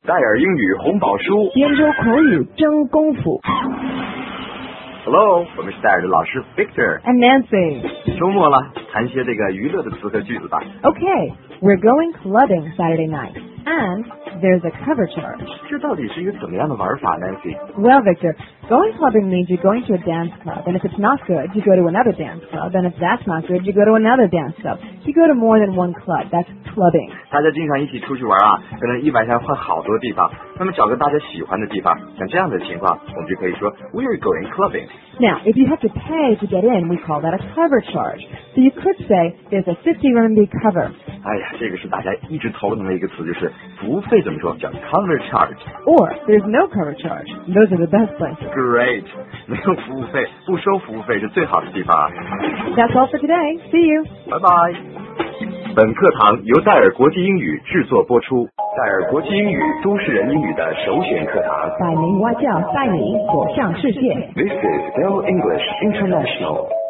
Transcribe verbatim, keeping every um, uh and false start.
戴尔英语红宝书， 研究口语真功夫。 Hello， 我们是戴尔的老师 Victor and Nancy。 周末了，谈些这个娱乐的词和句子吧。 Okay, we're going clubbing Saturday night, and there's a cover charge. 这到底是一个怎么样的玩法 ，Nancy？ Well, Victor, going clubbing means you're going to a dance club, and if it's not good, you go to another dance club, and if that's not good, you go to another dance club. You go to more than one club. That's clubbing. 大家经常一起出去玩啊，可能一晚上换好多地方。那么找个大家喜欢的地方，像这样的情况，我们就可以说 We're going clubbing. Now, if you have to pay to get in, we call that a cover charge. So you could say there's a fifty R M B cover. 哎呀，这个是大家一直头疼的一个词，就是服务费怎么说？叫 cover charge. Or there's no cover charge. Those are the best places. Great. 没有服务费，不收服务费是最好的地方啊。 That's all for today. See you. 拜拜。本课堂由戴尔国际英语制作播出。戴尔国际英语都市人英语的首选课堂。 百名外教带你走向世界。 This is Dell English International.